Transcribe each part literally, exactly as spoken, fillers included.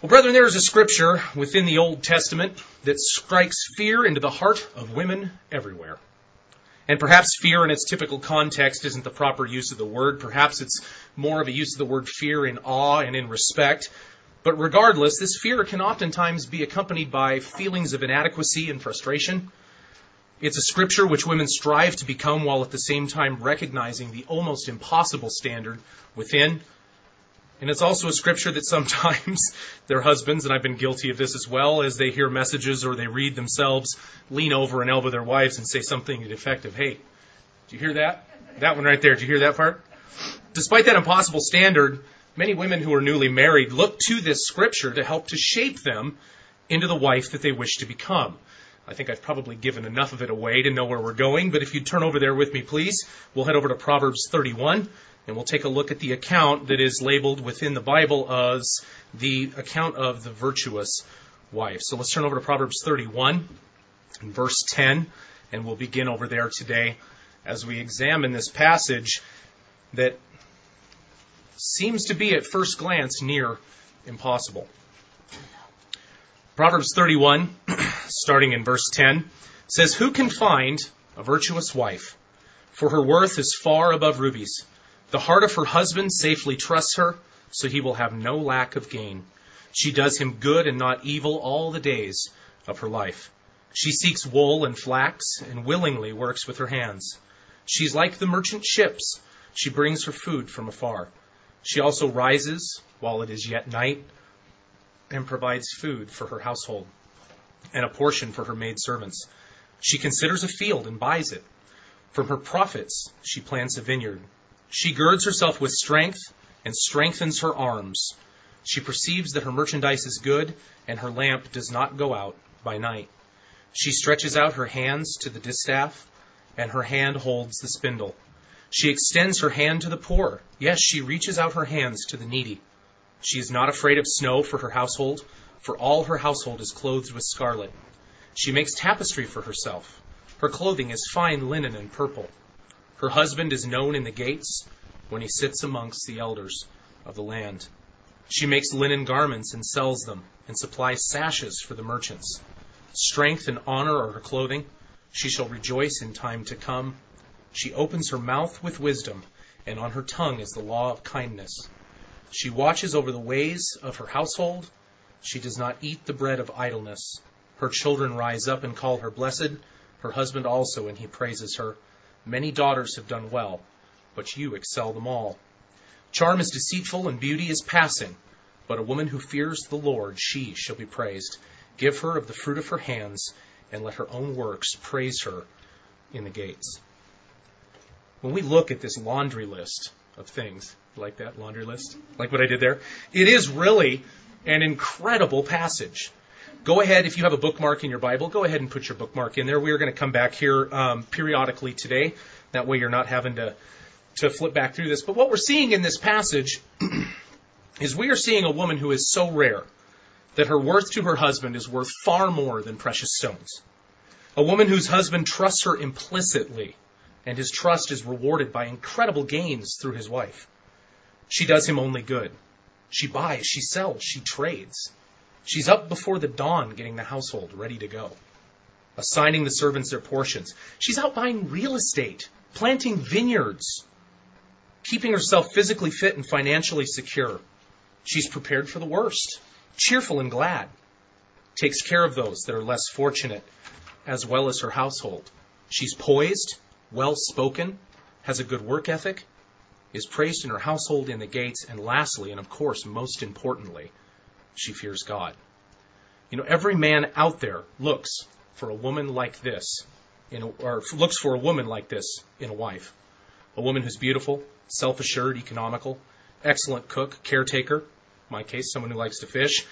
Well, brethren, there is a scripture within the Old Testament that strikes fear into the heart of women everywhere. And perhaps fear in its typical context isn't the proper use of the word. Perhaps it's more of a use of the word fear in awe and in respect. But regardless, this fear can oftentimes be accompanied by feelings of inadequacy and frustration. It's a scripture which women strive to become while at the same time recognizing the almost impossible standard within. And it's also a scripture that sometimes their husbands, and I've been guilty of this as well, as they hear messages or they read themselves, lean over and elbow their wives and say something to the effect of, "Hey, did you hear that? That one right there, did you hear that part?" Despite that impossible standard, many women who are newly married look to this scripture to help to shape them into the wife that they wish to become. I think I've probably given enough of it away to know where we're going, but if you'd turn over there with me, please, we'll head over to Proverbs thirty-one. And we'll take a look at the account that is labeled within the Bible as the account of the virtuous wife. So let's turn over to Proverbs thirty-one and verse ten, and we'll begin over there today as we examine this passage that seems to be at first glance near impossible. Proverbs thirty-one, starting in verse ten, says, "Who can find a virtuous wife? For her worth is far above rubies. The heart of her husband safely trusts her, so he will have no lack of gain. She does him good and not evil all the days of her life. She seeks wool and flax and willingly works with her hands. She's like the merchant ships. She brings her food from afar. She also rises while it is yet night and provides food for her household and a portion for her maidservants. She considers a field and buys it. From her profits she plants a vineyard. She girds herself with strength and strengthens her arms. She perceives that her merchandise is good, and her lamp does not go out by night. She stretches out her hands to the distaff, and her hand holds the spindle. She extends her hand to the poor. Yes, she reaches out her hands to the needy. She is not afraid of snow for her household, for all her household is clothed with scarlet. She makes tapestry for herself. Her clothing is fine linen and purple. Her husband is known in the gates when he sits amongst the elders of the land. She makes linen garments and sells them, and supplies sashes for the merchants. Strength and honor are her clothing. She shall rejoice in time to come. She opens her mouth with wisdom, and on her tongue is the law of kindness. She watches over the ways of her household. She does not eat the bread of idleness. Her children rise up and call her blessed, her husband also, and he praises her. Many daughters have done well, but you excel them all. Charm is deceitful and beauty is passing, but a woman who fears the Lord, she shall be praised. Give her of the fruit of her hands, and let her own works praise her in the gates." When we look at this laundry list of things, like that laundry list, like what I did there, it is really an incredible passage. Go ahead, if you have a bookmark in your Bible, go ahead and put your bookmark in there. We are going to come back here um, periodically today. That way you're not having to, to flip back through this. But what we're seeing in this passage is we are seeing a woman who is so rare that her worth to her husband is worth far more than precious stones. A woman whose husband trusts her implicitly, and his trust is rewarded by incredible gains through his wife. She does him only good. She buys, she sells, she trades. She's up before the dawn getting the household ready to go, assigning the servants their portions. She's out buying real estate, planting vineyards, keeping herself physically fit and financially secure. She's prepared for the worst, cheerful and glad, takes care of those that are less fortunate, as well as her household. She's poised, well-spoken, has a good work ethic, is praised in her household, in the gates, and lastly, and of course most importantly, she fears God. You know, every man out there looks for a woman like this, in a, or looks for a woman like this in a wife. A woman who's beautiful, self-assured, economical, excellent cook, caretaker. In my case, someone who likes to fish.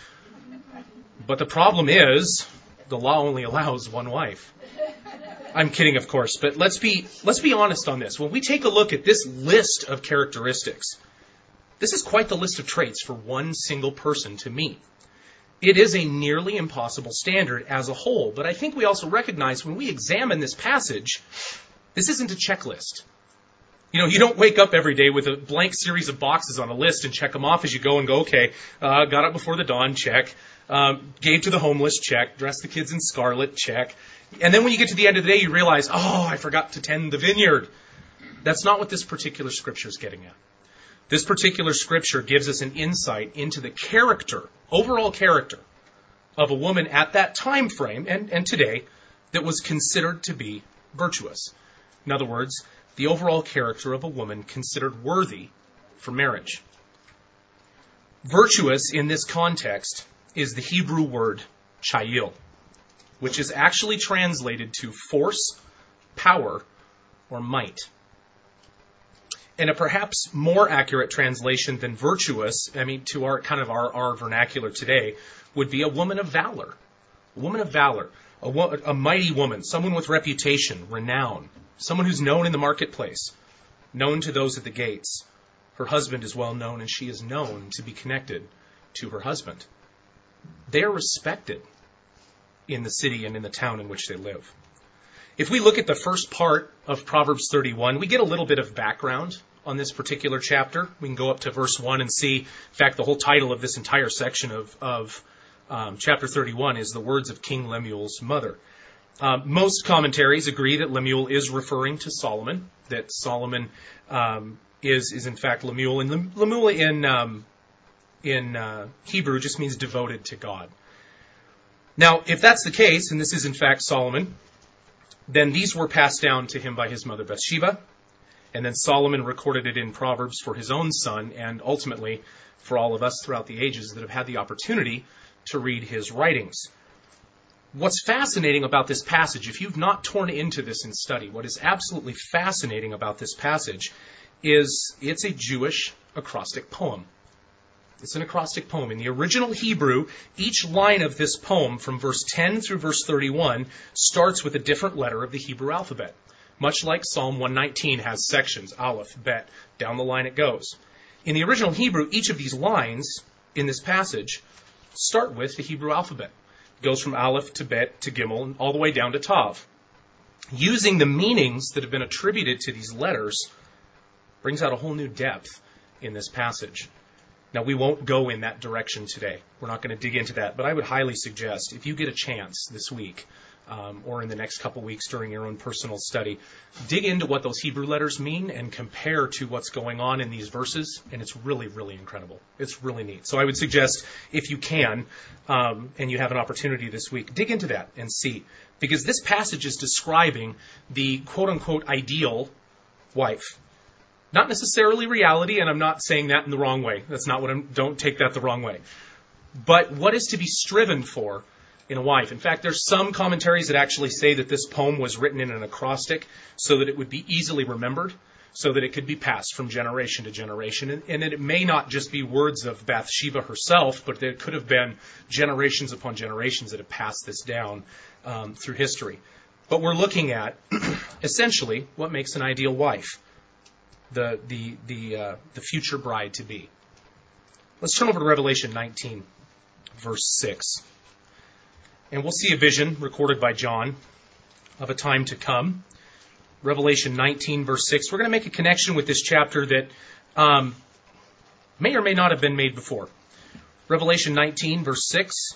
But the problem is, the law only allows one wife. I'm kidding, of course, but let's be let's be honest on this. When we take a look at this list of characteristics, this is quite the list of traits for one single person to meet. It is a nearly impossible standard as a whole, but I think we also recognize when we examine this passage, this isn't a checklist. You know, you don't wake up every day with a blank series of boxes on a list and check them off as you go and go, okay, uh, got up before the dawn, check. Um, gave to the homeless, check. Dressed the kids in scarlet, check. And then when you get to the end of the day, you realize, oh, I forgot to tend the vineyard. That's not what this particular scripture is getting at. This particular scripture gives us an insight into the character, overall character, of a woman at that time frame, and, and today, that was considered to be virtuous. In other words, the overall character of a woman considered worthy for marriage. Virtuous in this context is the Hebrew word chayil, which is actually translated to force, power, or might. And a perhaps more accurate translation than virtuous, I mean, to our kind of our, our vernacular today, would be a woman of valor. A woman of valor. A, wo- a mighty woman. Someone with reputation, renown. Someone who's known in the marketplace. Known to those at the gates. Her husband is well known, and she is known to be connected to her husband. They are respected in the city and in the town in which they live. If we look at the first part of Proverbs thirty-one, we get a little bit of background on this particular chapter. We can go up to verse one and see, in fact, the whole title of this entire section of, of um, chapter thirty-one is the words of King Lemuel's mother. Um, most commentaries agree that Lemuel is referring to Solomon, that Solomon um, is, is in fact Lemuel. And Lemuel in, um, in uh, Hebrew just means devoted to God. Now, if that's the case, and this is in fact Solomon, then these were passed down to him by his mother Bathsheba, and then Solomon recorded it in Proverbs for his own son, and ultimately for all of us throughout the ages that have had the opportunity to read his writings. What's fascinating about this passage, if you've not torn into this in study, what is absolutely fascinating about this passage is it's a Jewish acrostic poem. It's an acrostic poem. In the original Hebrew, each line of this poem from verse ten through verse thirty-one starts with a different letter of the Hebrew alphabet. Much like Psalm one nineteen has sections, Aleph, Bet, down the line it goes. In the original Hebrew, each of these lines in this passage start with the Hebrew alphabet. It goes from Aleph to Bet to Gimel and all the way down to Tav. Using the meanings that have been attributed to these letters brings out a whole new depth in this passage. Now, we won't go in that direction today. We're not going to dig into that. But I would highly suggest, if you get a chance this week, um, or in the next couple weeks during your own personal study, dig into what those Hebrew letters mean and compare to what's going on in these verses. And it's really, really incredible. It's really neat. So I would suggest, if you can, um, and you have an opportunity this week, dig into that and see. Because this passage is describing the quote-unquote ideal wife. Not necessarily reality, and I'm not saying that in the wrong way. That's not what I'm, don't take that the wrong way. But what is to be striven for in a wife? In fact, there's some commentaries that actually say that this poem was written in an acrostic so that it would be easily remembered, so that it could be passed from generation to generation. And, and it may not just be words of Bathsheba herself, but there could have been generations upon generations that have passed this down um, through history. But we're looking at, essentially, what makes an ideal wife. The the the uh, the future bride to be. Let's turn over to Revelation nineteen, verse six, and we'll see a vision recorded by John of a time to come. Revelation nineteen, verse six. We're going to make a connection with this chapter that um, may or may not have been made before. Revelation nineteen, verse six,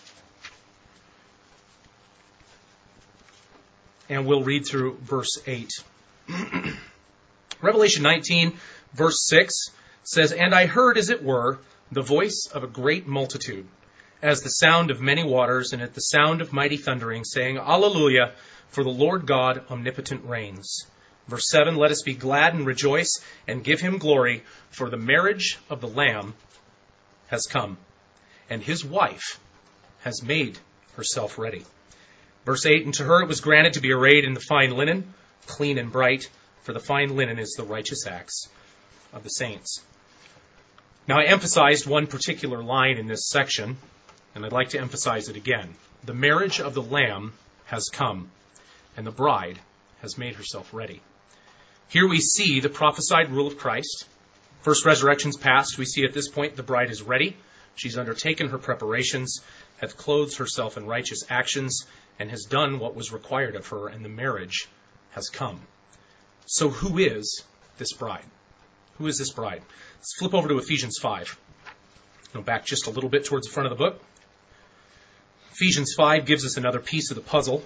and we'll read through verse eight. Revelation nineteen, verse six says, "And I heard, as it were, the voice of a great multitude, as the sound of many waters, and at the sound of mighty thundering, saying, Alleluia, for the Lord God omnipotent reigns. Verse seven, let us be glad and rejoice, and give him glory, for the marriage of the Lamb has come, and his wife has made herself ready. Verse eight, and to her it was granted to be arrayed in the fine linen, clean and bright, for the fine linen is the righteous acts of the saints. Now, I emphasized one particular line in this section, and I'd like to emphasize it again. The marriage of the Lamb has come, and the bride has made herself ready. Here we see the prophesied rule of Christ. First resurrection's past, we see at this point the bride is ready. She's undertaken her preparations, hath clothed herself in righteous actions, and has done what was required of her, and the marriage has come. So who is this bride? Who is this bride? Let's flip over to Ephesians five. Go back just a little bit towards the front of the book. Ephesians five gives us another piece of the puzzle.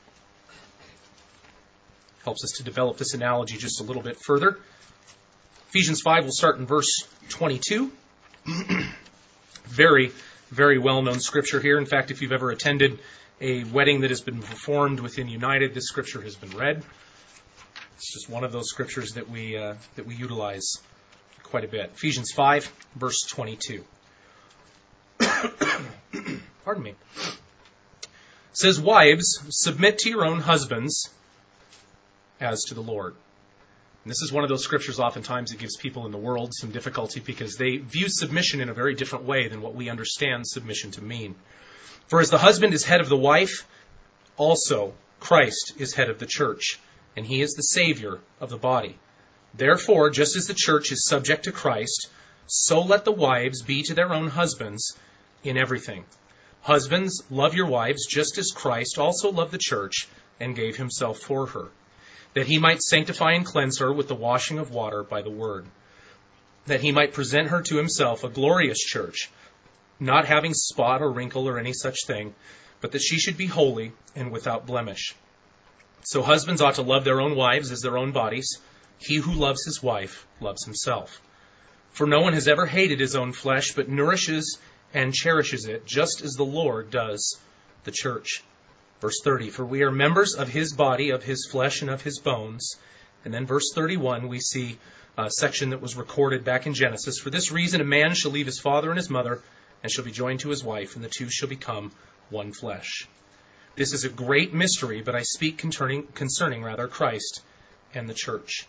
Helps us to develop this analogy just a little bit further. Ephesians five will start in verse twenty-two. Very, very well-known scripture here. In fact, if you've ever attended a wedding that has been performed within United, this scripture has been read. It's just one of those scriptures that we uh, that we utilize quite a bit. Ephesians five, verse twenty-two. Pardon me. It says, "Wives, submit to your own husbands as to the Lord." And this is one of those scriptures oftentimes that gives people in the world some difficulty because they view submission in a very different way than what we understand submission to mean. "For as the husband is head of the wife, also Christ is head of the church, and he is the Savior of the body. Therefore, just as the church is subject to Christ, so let the wives be to their own husbands in everything. Husbands, love your wives just as Christ also loved the church and gave himself for her, that he might sanctify and cleanse her with the washing of water by the word, that he might present her to himself a glorious church, not having spot or wrinkle or any such thing, but that she should be holy and without blemish. So husbands ought to love their own wives as their own bodies. He who loves his wife loves himself. For no one has ever hated his own flesh, but nourishes and cherishes it, just as the Lord does the church." Verse thirty, "For we are members of his body, of his flesh, and of his bones." And then verse thirty-one, we see a section that was recorded back in Genesis. "For this reason a man shall leave his father and his mother, and shall be joined to his wife, and the two shall become one flesh. This is a great mystery, but I speak concerning, concerning rather Christ and the church."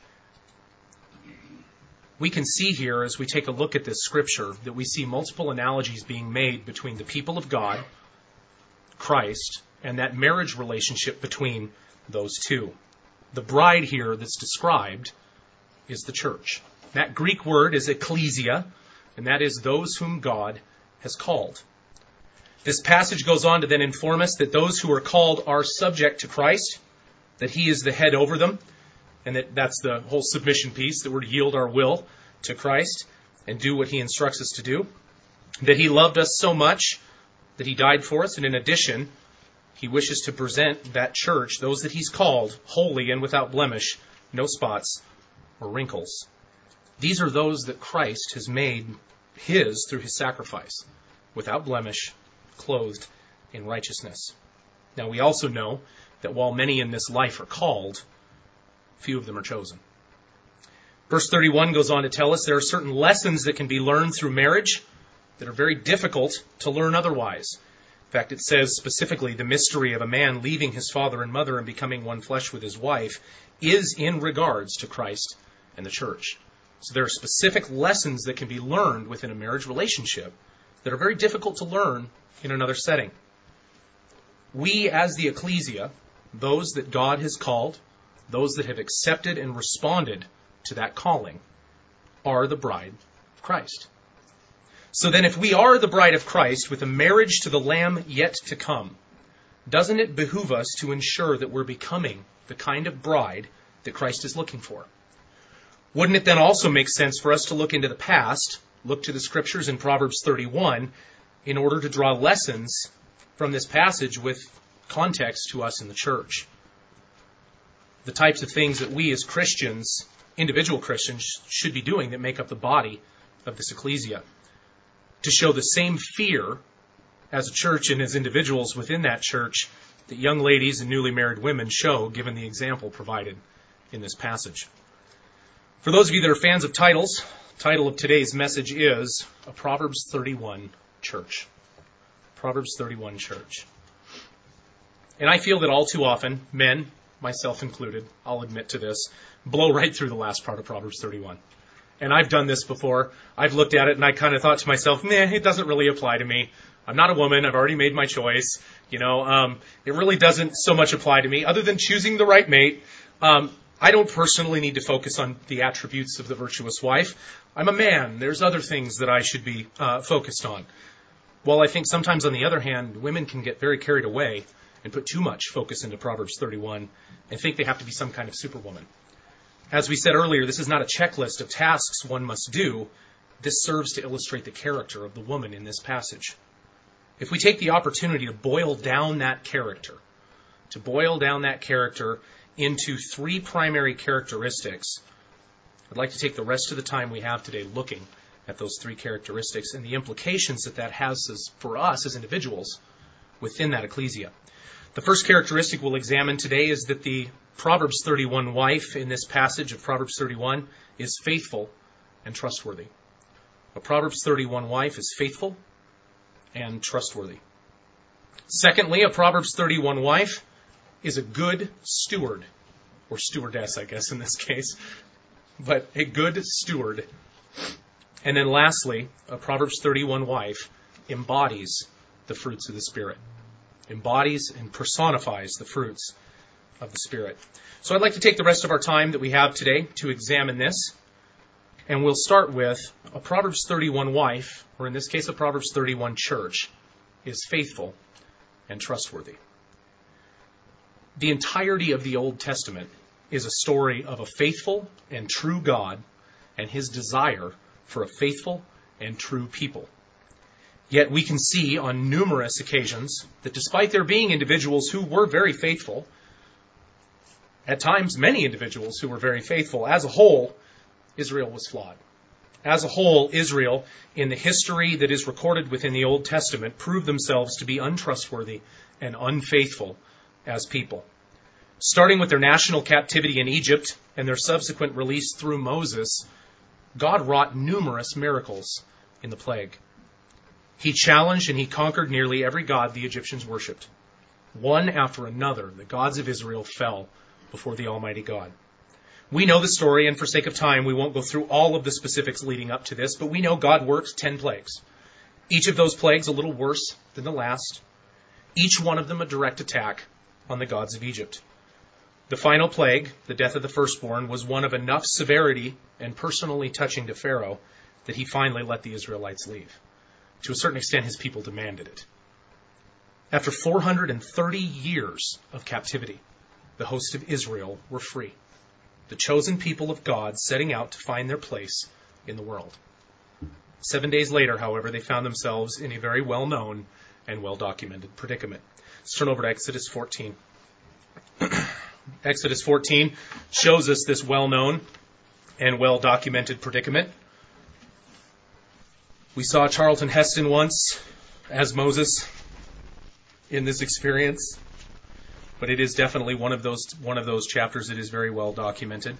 We can see here, as we take a look at this scripture, that we see multiple analogies being made between the people of God, Christ, and that marriage relationship between those two. The bride here that's described is the church. That Greek word is ecclesia, and that is those whom God has called. This passage goes on to then inform us that those who are called are subject to Christ, that he is the head over them, and that that's the whole submission piece, that we're to yield our will to Christ and do what he instructs us to do, that he loved us so much that he died for us, and in addition, he wishes to present that church, those that he's called, holy and without blemish, no spots or wrinkles. These are those that Christ has made his through his sacrifice, without blemish, clothed in righteousness. Now we also know that while many in this life are called, few of them are chosen. Verse thirty-one goes on to tell us there are certain lessons that can be learned through marriage that are very difficult to learn otherwise. In fact, it says specifically the mystery of a man leaving his father and mother and becoming one flesh with his wife is in regards to Christ and the church. So there are specific lessons that can be learned within a marriage relationship that are very difficult to learn in another setting. We, as the ecclesia, those that God has called, those that have accepted and responded to that calling, are the bride of Christ. So then if we are the bride of Christ with a marriage to the Lamb yet to come, doesn't it behoove us to ensure that we're becoming the kind of bride that Christ is looking for? Wouldn't it then also make sense for us to look into the past, look to the scriptures in Proverbs thirty-one, in order to draw lessons from this passage with context to us in the church? The types of things that we as Christians, individual Christians, should be doing that make up the body of this ecclesia. To show the same fear as a church and as individuals within that church that young ladies and newly married women show, given the example provided in this passage. For those of you that are fans of titles, the title of today's message is A Proverbs thirty-one Church. Proverbs thirty-one Church. And I feel that all too often, men, myself included, I'll admit to this, blow right through the last part of Proverbs thirty-one. And I've done this before. I've looked at it and I kind of thought to myself, meh, it doesn't really apply to me. I'm not a woman. I've already made my choice. You know, um, it really doesn't so much apply to me. Other than choosing the right mate, um, I don't personally need to focus on the attributes of the virtuous wife. I'm a man. There's other things that I should be uh, focused on. Well, I think sometimes, on the other hand, women can get very carried away and put too much focus into Proverbs thirty-one and think they have to be some kind of superwoman. As we said earlier, this is not a checklist of tasks one must do. This serves to illustrate the character of the woman in this passage. If we take the opportunity to boil down that character, to boil down that character into three primary characteristics, I'd like to take the rest of the time we have today looking at those three characteristics and the implications that that has as, for us as individuals within that ecclesia. The first characteristic we'll examine today is that the Proverbs thirty-one wife in this passage of Proverbs thirty-one is faithful and trustworthy. A Proverbs thirty-one wife is faithful and trustworthy. Secondly, a Proverbs thirty-one wife is a good steward, or stewardess, I guess, in this case, but a good steward. And then lastly, a Proverbs thirty-one wife embodies the fruits of the Spirit, embodies and personifies the fruits of the Spirit. So I'd like to take the rest of our time that we have today to examine this. And we'll start with a Proverbs thirty-one wife, or in this case a Proverbs thirty-one church, is faithful and trustworthy. The entirety of the Old Testament is a story of a faithful and true God and his desire for a faithful and true people. Yet we can see on numerous occasions that despite there being individuals who were very faithful, at times many individuals who were very faithful, as a whole, Israel was flawed. As a whole, Israel, in the history that is recorded within the Old Testament, proved themselves to be untrustworthy and unfaithful as people. Starting with their national captivity in Egypt and their subsequent release through Moses, God wrought numerous miracles in the plague. He challenged and he conquered nearly every god the Egyptians worshipped. One after another, the gods of Israel fell before the Almighty God. We know the story, and for sake of time, we won't go through all of the specifics leading up to this, but we know God worked ten plagues. Each of those plagues a little worse than the last. Each one of them a direct attack on the gods of Egypt. The final plague, the death of the firstborn, was one of enough severity and personally touching to Pharaoh that he finally let the Israelites leave. To a certain extent, his people demanded it. After four hundred thirty years of captivity, the host of Israel were free. The chosen people of God setting out to find their place in the world. Seven days later, however, they found themselves in a very well-known and well-documented predicament. Let's turn over to Exodus fourteen. Exodus fourteen shows us this well-known and well-documented predicament. We saw Charlton Heston once as Moses in this experience, but it is definitely one of those one of those chapters that is very well documented.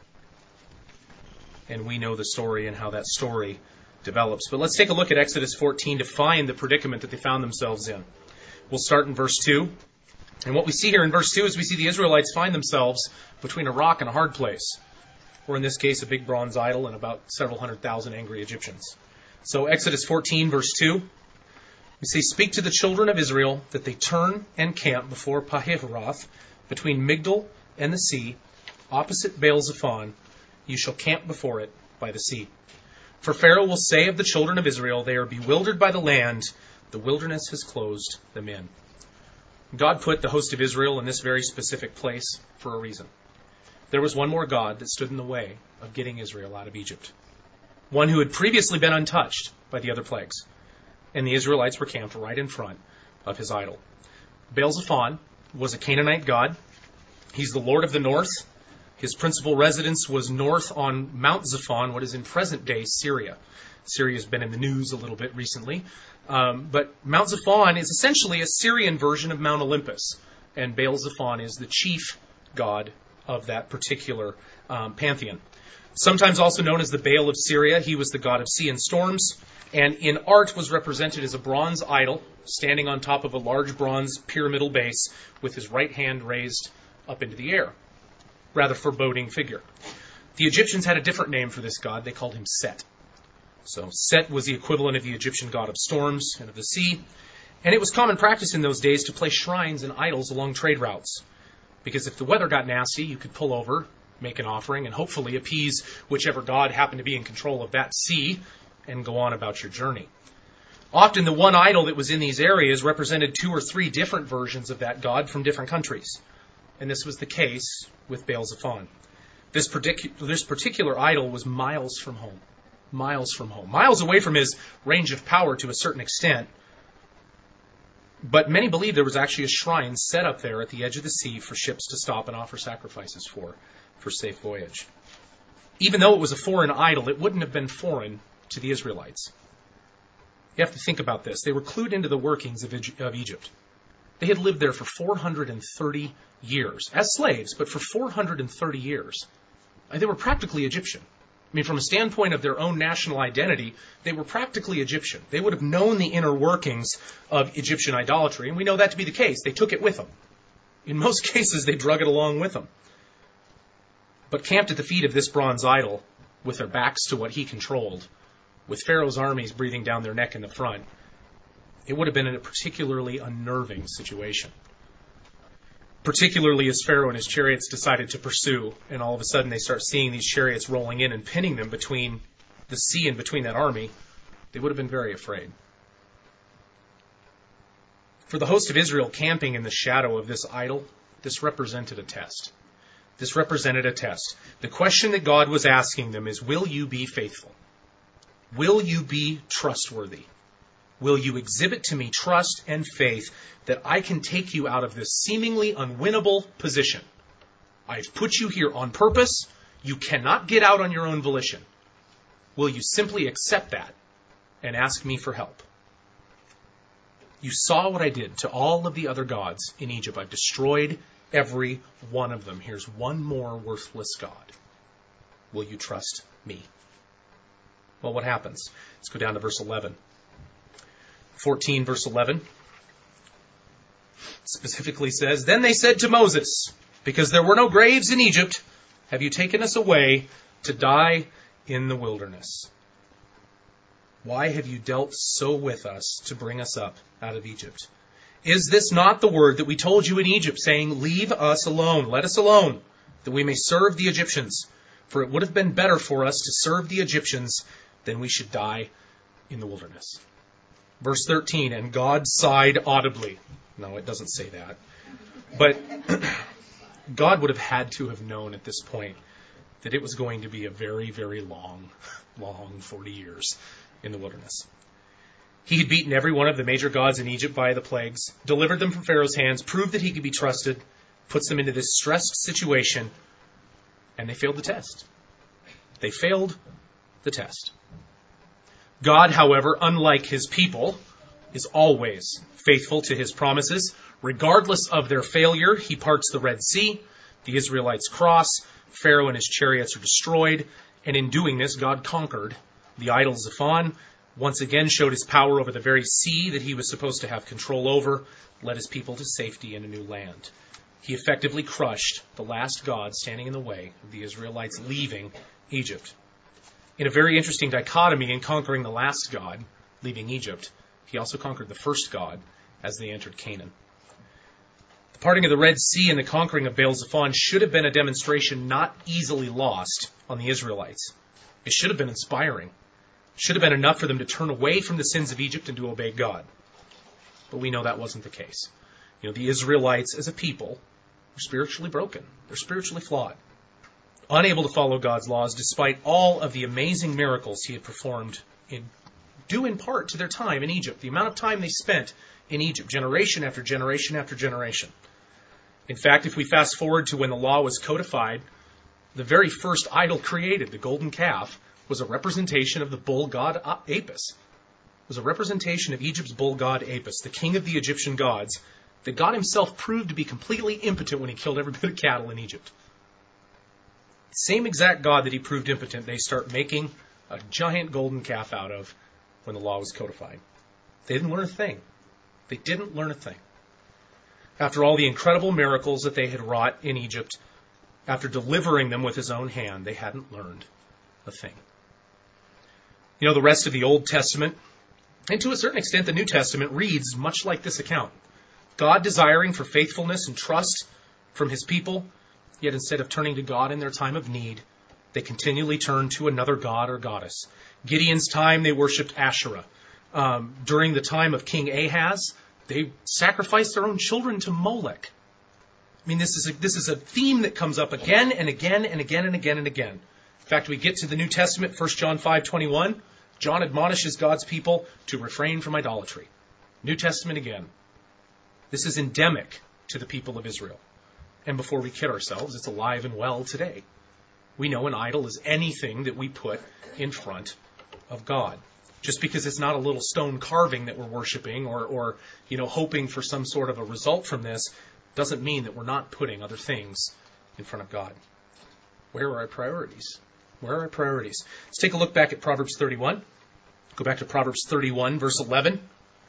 And we know the story and how that story develops. But let's take a look at Exodus fourteen to find the predicament that they found themselves in. We'll start in verse two. And what we see here in verse two is we see the Israelites find themselves between a rock and a hard place, or in this case, a big bronze idol and about several hundred thousand angry Egyptians. So Exodus fourteen, verse two, we say, "Speak to the children of Israel that they turn and camp before Pi-hahiroth, between Migdol and the sea, opposite Baal-zephon. You shall camp before it by the sea. For Pharaoh will say of the children of Israel, they are bewildered by the land. The wilderness has closed them in." God put the host of Israel in this very specific place for a reason. There was one more God that stood in the way of getting Israel out of Egypt. One who had previously been untouched by the other plagues. And the Israelites were camped right in front of his idol. Baal-zephon was a Canaanite god. He's the Lord of the North. His principal residence was north on Mount Zephon, what is in present-day Syria. Syria has been in the news a little bit recently. Um, but Mount Zephon is essentially a Syrian version of Mount Olympus. And Baal-zephon is the chief god of that particular um, pantheon. Sometimes also known as the Baal of Syria, he was the god of sea and storms. And in art was represented as a bronze idol standing on top of a large bronze pyramidal base with his right hand raised up into the air. Rather foreboding figure. The Egyptians had a different name for this god. They called him Set. So Set was the equivalent of the Egyptian god of storms and of the sea. And it was common practice in those days to place shrines and idols along trade routes. Because if the weather got nasty, you could pull over, make an offering, and hopefully appease whichever god happened to be in control of that sea and go on about your journey. Often the one idol that was in these areas represented two or three different versions of that god from different countries. And this was the case with Baal-zephon. This, particu- this particular idol was miles from home. Miles from home. Miles away from his range of power to a certain extent. But many believe there was actually a shrine set up there at the edge of the sea for ships to stop and offer sacrifices for, for safe voyage. Even though it was a foreign idol, it wouldn't have been foreign to the Israelites. You have to think about this. They were clued into the workings of Egypt. They had lived there for four hundred thirty years, as slaves, but for four hundred thirty years. They were practically Egyptian. I mean, from a standpoint of their own national identity, they were practically Egyptian. They would have known the inner workings of Egyptian idolatry, and we know that to be the case. They took it with them. In most cases, they drug it along with them. But camped at the feet of this bronze idol, with their backs to what he controlled, with Pharaoh's armies breathing down their neck in the front, it would have been a particularly unnerving situation. Particularly as Pharaoh and his chariots decided to pursue, and all of a sudden they start seeing these chariots rolling in and pinning them between the sea and between that army, they would have been very afraid. For the host of Israel camping in the shadow of this idol, this represented a test. This represented a test. The question that God was asking them is, will you be faithful? Will you be trustworthy? Will you exhibit to me trust and faith that I can take you out of this seemingly unwinnable position? I've put you here on purpose. You cannot get out on your own volition. Will you simply accept that and ask me for help? You saw what I did to all of the other gods in Egypt. I've destroyed every one of them. Here's one more worthless god. Will you trust me? Well, what happens? Let's go down to verse eleven. fourteen, verse eleven, specifically says, Then they said to Moses, because there were no graves in Egypt, have you taken us away to die in the wilderness? Why have you dealt so with us to bring us up out of Egypt? Is this not the word that we told you in Egypt, saying, Leave us alone, let us alone, that we may serve the Egyptians? For it would have been better for us to serve the Egyptians than we should die in the wilderness. Verse thirteen, and God sighed audibly. No, it doesn't say that. But God would have had to have known at this point that it was going to be a very, very long, long forty years in the wilderness. He had beaten every one of the major gods in Egypt by the plagues, delivered them from Pharaoh's hands, proved that he could be trusted, puts them into this stressed situation, and they failed the test. They failed the test. God, however, unlike his people, is always faithful to his promises. Regardless of their failure, he parts the Red Sea, the Israelites cross, Pharaoh and his chariots are destroyed, and in doing this, God conquered the idol Zephon, once again showed his power over the very sea that he was supposed to have control over, led his people to safety in a new land. He effectively crushed the last god standing in the way of the Israelites leaving Egypt. In a very interesting dichotomy in conquering the last god, leaving Egypt, he also conquered the first god as they entered Canaan. The parting of the Red Sea and the conquering of Baal-zephon should have been a demonstration not easily lost on the Israelites. It should have been inspiring. It should have been enough for them to turn away from the sins of Egypt and to obey God. But we know that wasn't the case. You know, the Israelites as a people were spiritually broken. They're spiritually flawed. Unable to follow God's laws despite all of the amazing miracles he had performed, in, due in part to their time in Egypt, the amount of time they spent in Egypt, generation after generation after generation. In fact, if we fast forward to when the law was codified, the very first idol created, the golden calf, was a representation of the bull god Apis. It was a representation of Egypt's bull god Apis, the king of the Egyptian gods, that God himself proved to be completely impotent when he killed every bit of cattle in Egypt. Same exact God that he proved impotent, they start making a giant golden calf out of when the law was codified. They didn't learn a thing. They didn't learn a thing. After all the incredible miracles that they had wrought in Egypt, after delivering them with his own hand, they hadn't learned a thing. You know, the rest of the Old Testament, and to a certain extent the New Testament, reads much like this account. God desiring for faithfulness and trust from his people, yet instead of turning to God in their time of need, they continually turned to another god or goddess. Gideon's time, they worshipped Asherah. Um, during the time of King Ahaz, they sacrificed their own children to Molech. mean, this is a, this is a theme that comes up again and again and again and again and again. In fact, we get to the New Testament, First John five twenty-one. John admonishes God's people to refrain from idolatry. New Testament again. This is endemic to the people of Israel. And before we kid ourselves, it's alive and well today. We know an idol is anything that we put in front of God. Just because it's not a little stone carving that we're worshiping or, or you know, hoping for some sort of a result from this, doesn't mean that we're not putting other things in front of God. Where are our priorities? Where are our priorities? Let's take a look back at Proverbs thirty-one. Go back to Proverbs thirty-one, verse eleven.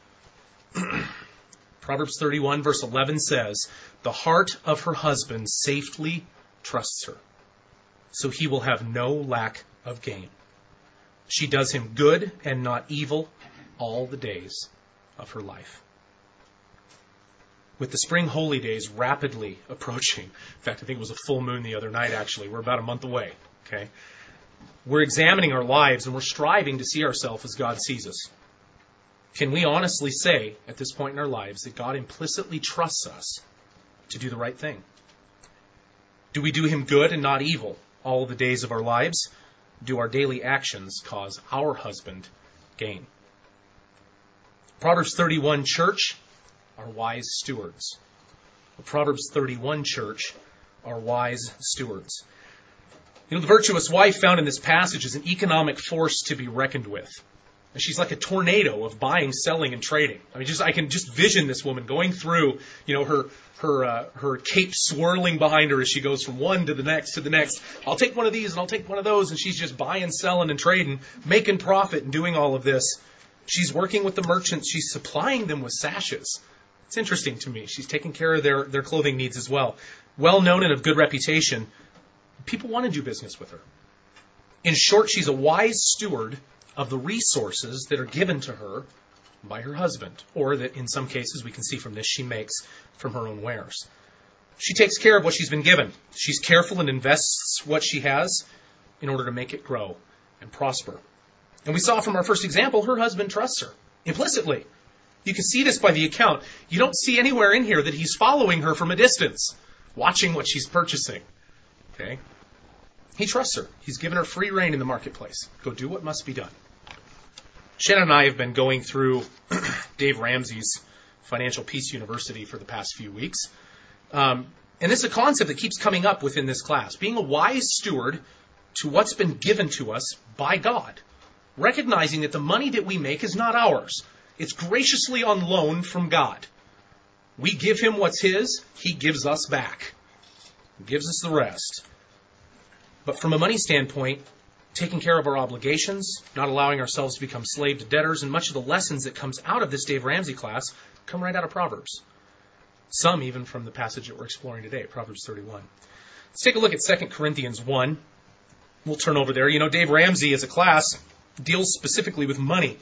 Proverbs thirty-one, verse eleven says, "The heart of her husband safely trusts her, so he will have no lack of gain. She does him good and not evil all the days of her life." With the spring holy days rapidly approaching, in fact, I think it was a full moon the other night, actually. We're about a month away, okay? We're examining our lives and we're striving to see ourselves as God sees us. Can we honestly say at this point in our lives that God implicitly trusts us to do the right thing? Do we do him good and not evil all the days of our lives? Do our daily actions cause our husband gain? Proverbs thirty-one church are wise stewards. The Proverbs thirty-one church are wise stewards. You know, the virtuous wife found in this passage is an economic force to be reckoned with. And she's like a tornado of buying, selling, and trading. I mean, just I can just vision this woman going through, you know, her her uh, her cape swirling behind her as she goes from one to the next to the next. I'll take one of these and I'll take one of those, and she's just buying, selling, and trading, making profit and doing all of this. She's working with the merchants. She's supplying them with sashes. It's interesting to me. She's taking care of their, their clothing needs as well. Well known and of good reputation. People want to do business with her. In short, she's a wise steward of the resources that are given to her by her husband, or that in some cases we can see from this she makes from her own wares. She takes care of what she's been given. She's careful and invests what she has in order to make it grow and prosper. And we saw from our first example, her husband trusts her implicitly. You can see this by the account. You don't see anywhere in here that he's following her from a distance, watching what she's purchasing. Okay? He trusts her. He's given her free rein in the marketplace. Go do what must be done. Shannon and I have been going through Dave Ramsey's Financial Peace University for the past few weeks. Um, and this is a concept that keeps coming up within this class. Being a wise steward to what's been given to us by God. Recognizing that the money that we make is not ours. It's graciously on loan from God. We give him what's his. He gives us back. He gives us the rest. But from a money standpoint, taking care of our obligations, not allowing ourselves to become slave to debtors, and much of the lessons that comes out of this Dave Ramsey class come right out of Proverbs. Some even from the passage that we're exploring today, Proverbs thirty-one. Let's take a look at Second Corinthians one. We'll turn over there. You know, Dave Ramsey as a class deals specifically with money.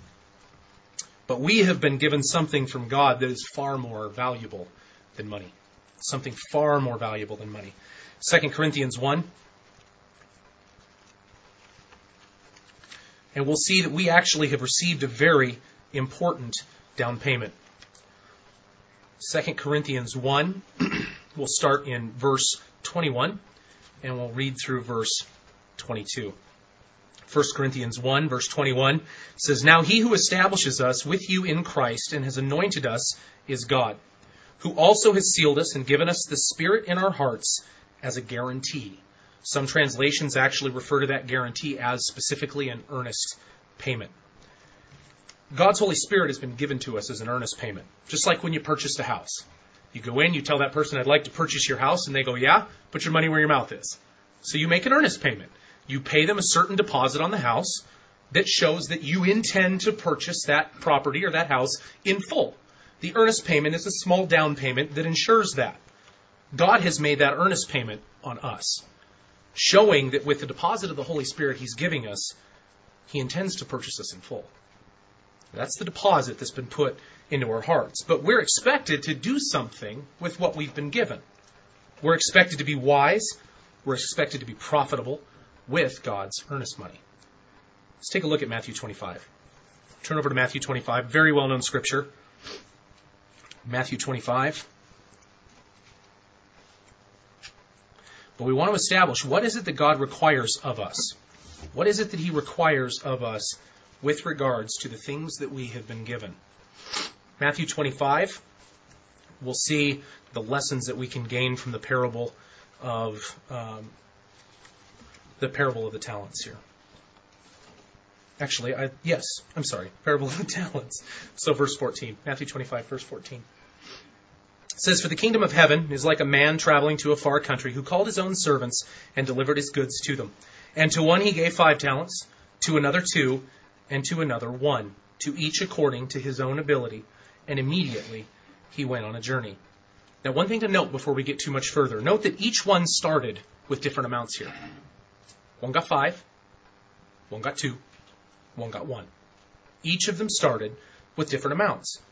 But we have been given something from God that is far more valuable than money. Something far more valuable than money. Second Corinthians one. And we'll see that we actually have received a very important down payment. Second Corinthians one, we'll start in verse twenty-one, and we'll read through verse twenty-two. First Corinthians one, verse twenty-one says, "Now he who establishes us with you in Christ and has anointed us is God, who also has sealed us and given us the Spirit in our hearts as a guarantee." Some translations actually refer to that guarantee as specifically an earnest payment. God's Holy Spirit has been given to us as an earnest payment, just like when you purchased a house. You go in, you tell that person, "I'd like to purchase your house," and they go, "Yeah, put your money where your mouth is." So you make an earnest payment. You pay them a certain deposit on the house that shows that you intend to purchase that property or that house in full. The earnest payment is a small down payment that ensures that. God has made that earnest payment on us, showing that with the deposit of the Holy Spirit he's giving us, he intends to purchase us in full. That's the deposit that's been put into our hearts. But we're expected to do something with what we've been given. We're expected to be wise. We're expected to be profitable with God's earnest money. Let's take a look at Matthew twenty-five. Turn over to Matthew twenty-five, very well-known scripture. Matthew twenty-five. But we want to establish, what is it that God requires of us? What is it that he requires of us with regards to the things that we have been given? Matthew twenty-five, we'll see the lessons that we can gain from the parable of um, the parable of the talents here. Actually, I, yes, I'm sorry, parable of the talents. So verse fourteen, Matthew twenty-five, verse fourteen. It says, "For the kingdom of heaven is like a man traveling to a far country, who called his own servants and delivered his goods to them. And to one he gave five talents, to another two, and to another one, to each according to his own ability. And immediately he went on a journey." Now, one thing to note before we get too much further. Note that each one started with different amounts here. One got five, one got two, one got one. Each of them started with different amounts.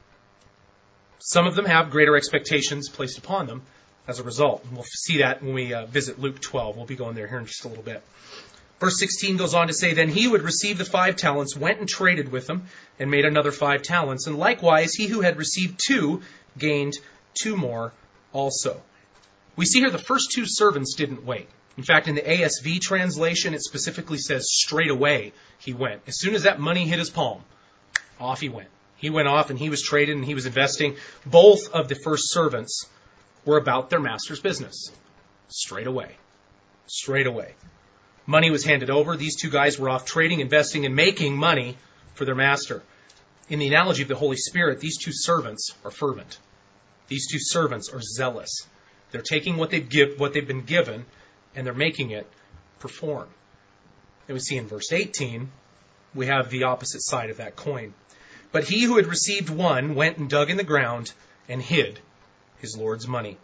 Some of them have greater expectations placed upon them as a result. And we'll see that when we uh, visit Luke twelve. We'll be going there here in just a little bit. Verse sixteen goes on to say, "Then he who had received the five talents went and traded with them and made another five talents. And likewise, he who had received two gained two more also." We see here the first two servants didn't wait. In fact, in the A S V translation, it specifically says straight away he went. As soon as that money hit his palm, off he went. He went off and he was traded and he was investing. Both of the first servants were about their master's business. Straight away. Straight away. Money was handed over. These two guys were off trading, investing, and making money for their master. In the analogy of the Holy Spirit, these two servants are fervent. These two servants are zealous. They're taking what they've, give, what they've been given and they're making it perform. And we see in verse eighteen, we have the opposite side of that coin. "But he who had received one went and dug in the ground and hid his Lord's money."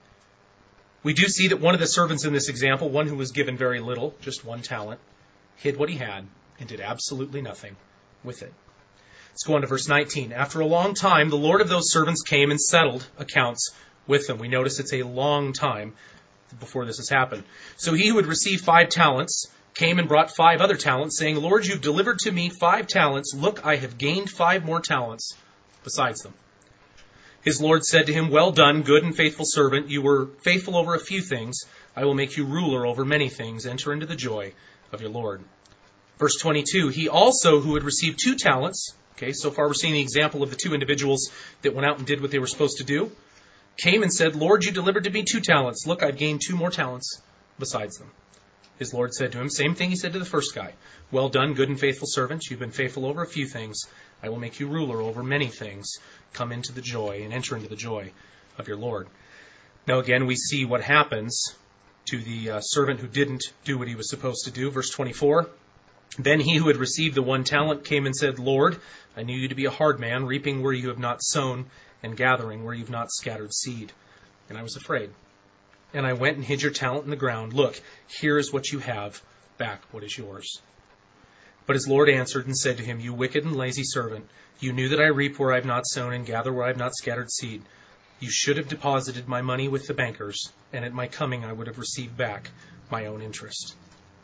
We do see that one of the servants in this example, one who was given very little, just one talent, hid what he had and did absolutely nothing with it. Let's go on to verse nineteen. "After a long time, the Lord of those servants came and settled accounts with them." We notice it's a long time before this has happened. "So he who had received five talents came and brought five other talents, saying, 'Lord, you've delivered to me five talents. Look, I have gained five more talents besides them.' His Lord said to him, 'Well done, good and faithful servant. You were faithful over a few things. I will make you ruler over many things. Enter into the joy of your Lord.'" Verse twenty-two, "He also who had received two talents," okay, so far we're seeing the example of the two individuals that went out and did what they were supposed to do, "came and said, 'Lord, you delivered to me two talents. Look, I've gained two more talents besides them.' His Lord said to him," same thing he said to the first guy, "Well done, good and faithful servant. You've been faithful over a few things. I will make you ruler over many things. Come into the joy and enter into the joy of your Lord." Now again, we see what happens to the uh, servant who didn't do what he was supposed to do. Verse twenty-four, "Then he who had received the one talent came and said, 'Lord, I knew you to be a hard man, reaping where you have not sown and gathering where you have not scattered seed. And I was afraid. And I went and hid your talent in the ground. Look, here is what you have. Back what is yours.' But his Lord answered and said to him, 'You wicked and lazy servant, you knew that I reap where I have not sown and gather where I have not scattered seed. You should have deposited my money with the bankers, and at my coming I would have received back my own interest.'"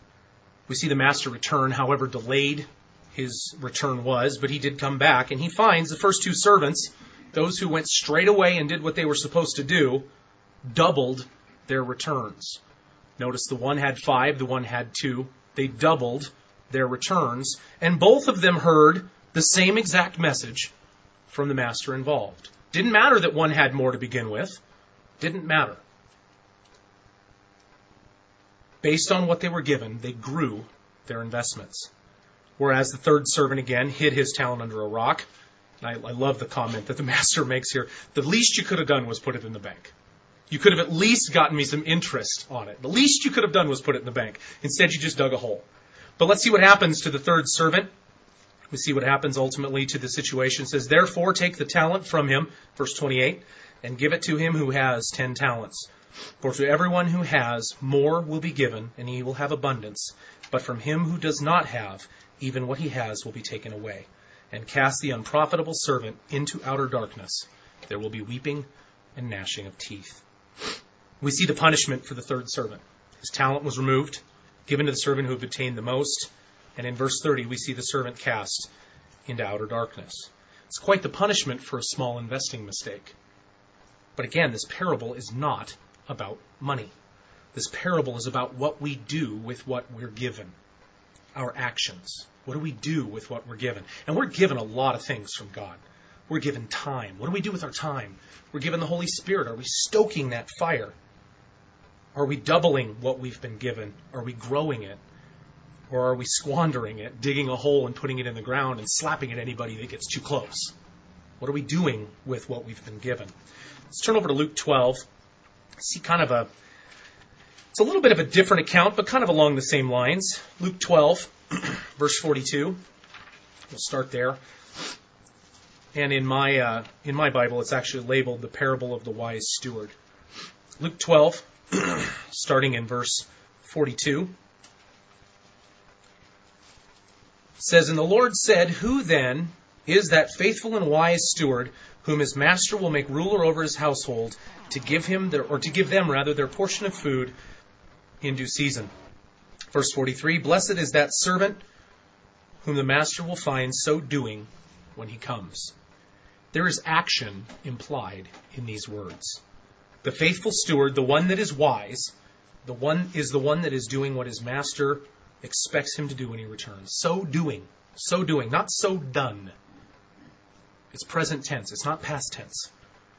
We see the master return, however delayed his return was, but he did come back, and he finds the first two servants, those who went straight away and did what they were supposed to do, doubled their returns. Notice the one had five, the one had two. They doubled their returns, and both of them heard the same exact message from the master involved. Didn't matter that one had more to begin with. Didn't matter. Based on what they were given, they grew their investments. Whereas the third servant, again, hid his talent under a rock. And I, I love the comment that the master makes here. The least you could have done was put it in the bank. You could have at least gotten me some interest on it. The least you could have done was put it in the bank. Instead, you just dug a hole. But let's see what happens to the third servant. We see what happens ultimately to the situation. It says, "Therefore take the talent from him," verse twenty-eight, "and give it to him who has ten talents. For to everyone who has, more will be given, and he will have abundance. But from him who does not have, even what he has will be taken away. And cast the unprofitable servant into outer darkness. There will be weeping and gnashing of teeth." We see the punishment for the third servant. His talent was removed, given to the servant who had obtained the most. And in verse thirty, we see the servant cast into outer darkness. It's quite the punishment for a small investing mistake. But again, this parable is not about money. This parable is about what we do with what we're given. Our actions. What do we do with what we're given? And we're given a lot of things from God. We're given time. What do we do with our time? We're given the Holy Spirit. Are we stoking that fire? Are we doubling what we've been given? Are we growing it? Or are we squandering it, digging a hole and putting it in the ground and slapping at anybody that gets too close? What are we doing with what we've been given? Let's turn over to Luke twelve. See kind of a, it's a little bit of a different account, but kind of along the same lines. Luke twelve, verse forty-two. We'll start there. And in my uh, in my Bible, it's actually labeled the parable of the wise steward. Luke twelve, starting in verse forty-two. Says, "And the Lord said, Who then is that faithful and wise steward whom his master will make ruler over his household to give him their, or to give them rather their portion of food in due season?" Verse forty-three, "Blessed is that servant whom the master will find so doing when he comes." There is action implied in these words. The faithful steward, the one that is wise, the one is the one that is doing what his master expects him to do when he returns. So doing. So doing. Not so done. It's present tense. It's not past tense.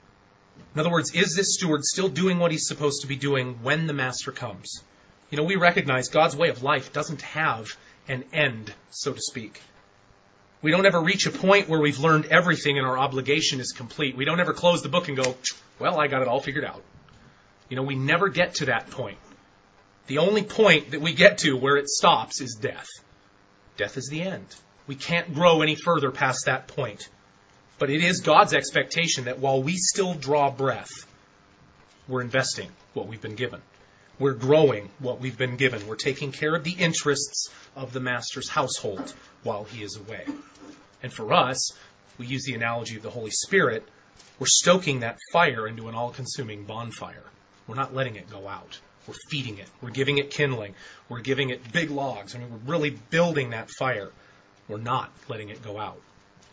In other words, is this steward still doing what he's supposed to be doing when the master comes? You know, we recognize God's way of life doesn't have an end, so to speak. We don't ever reach a point where we've learned everything and our obligation is complete. We don't ever close the book and go, well, I got it all figured out. You know, we never get to that point. The only point that we get to where it stops is death. Death is the end. We can't grow any further past that point. But it is God's expectation that while we still draw breath, we're investing what we've been given. We're growing what we've been given. We're taking care of the interests of the master's household while he is away. And for us, we use the analogy of the Holy Spirit. We're stoking that fire into an all-consuming bonfire. We're not letting it go out. We're feeding it. We're giving it kindling. We're giving it big logs. I mean, we're really building that fire. We're not letting it go out.